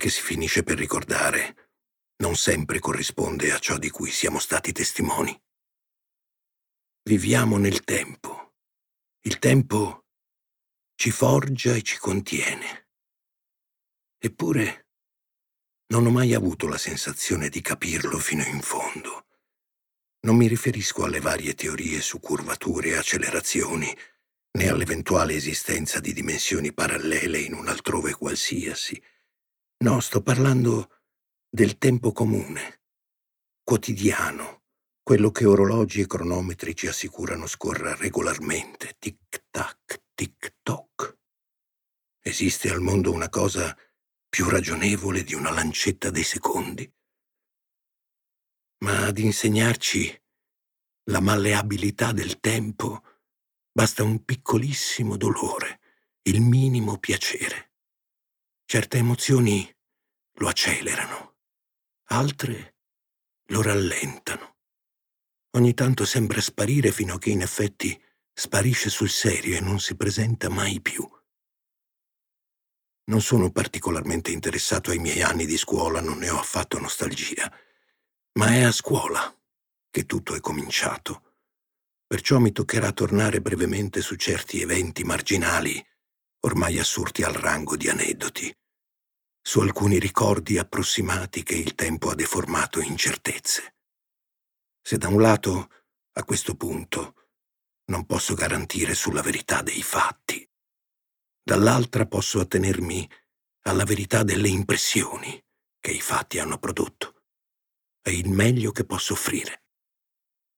che si finisce per ricordare non sempre corrisponde a ciò di cui siamo stati testimoni. Viviamo nel tempo. Il tempo ci forgia e ci contiene. Eppure non ho mai avuto la sensazione di capirlo fino in fondo. Non mi riferisco alle varie teorie su curvature e accelerazioni, né all'eventuale esistenza di dimensioni parallele in un altrove qualsiasi. No, sto parlando del tempo comune, quotidiano, quello che orologi e cronometri ci assicurano scorra regolarmente, tic-tac, tic-toc. Esiste al mondo una cosa più ragionevole di una lancetta dei secondi? Ma ad insegnarci la malleabilità del tempo basta un piccolissimo dolore, il minimo piacere. Certe emozioni lo accelerano, altre lo rallentano. Ogni tanto sembra sparire fino a che in effetti sparisce sul serio e non si presenta mai più. Non sono particolarmente interessato ai miei anni di scuola, non ne ho affatto nostalgia, ma è a scuola che tutto è cominciato. Perciò mi toccherà tornare brevemente su certi eventi marginali, ormai assurti al rango di aneddoti, su alcuni ricordi approssimati che il tempo ha deformato in certezze. Se da un lato, a questo punto, non posso garantire sulla verità dei fatti, dall'altra posso attenermi alla verità delle impressioni che i fatti hanno prodotto. È il meglio che posso offrire.